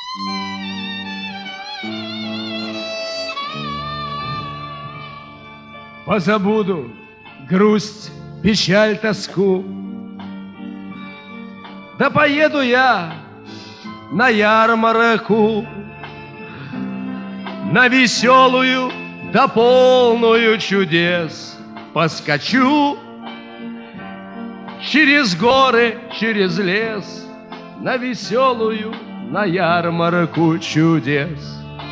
Позабуду грусть, печаль, тоску. Да поеду я на ярмарку, на веселую да полную чудес. Поскочу через горы, через лес, на веселую, на ярмарку чудес.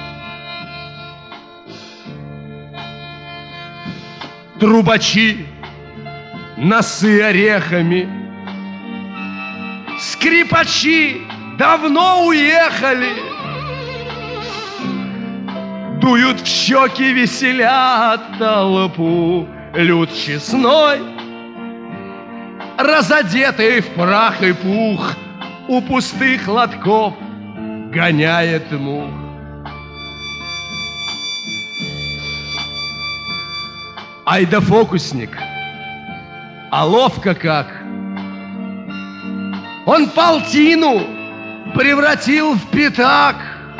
Трубачи, носы орехами, скрипачи давно уехали, дуют в щеки, веселят толпу. Люд честной, разодетый в прах и пух, у пустых лотков гоняет мух. Ай да фокусник, а ловко как! Он полтину превратил в пятак,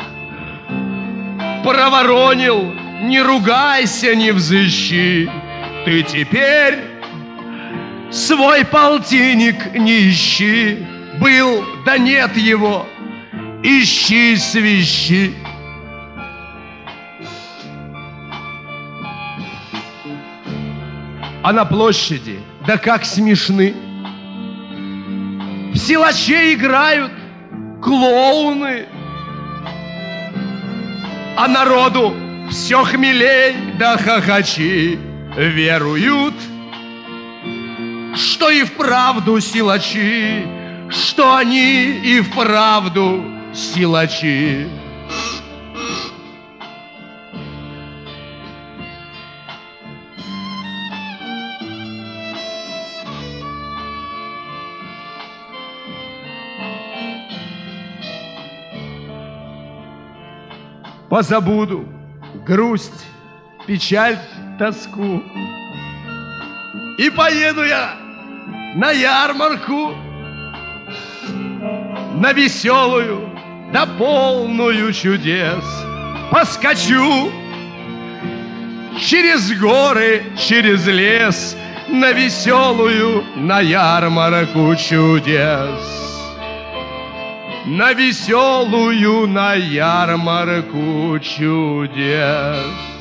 проворонил, не ругайся, не взыщи. Ты теперь свой полтинник не ищи. Был, да нет его, ищи, свищи. А на площади, да как смешны, в силаче играют клоуны, а народу все хмелей да хохочи веруют, что и вправду силачи, что они и вправду силачи. Позабуду грусть, печаль, тоску, и поеду я на ярмарку, на веселую да полную чудес. Поскочу через горы, через лес, на веселую, на ярмарку чудес. На веселую, на ярмарку чудес.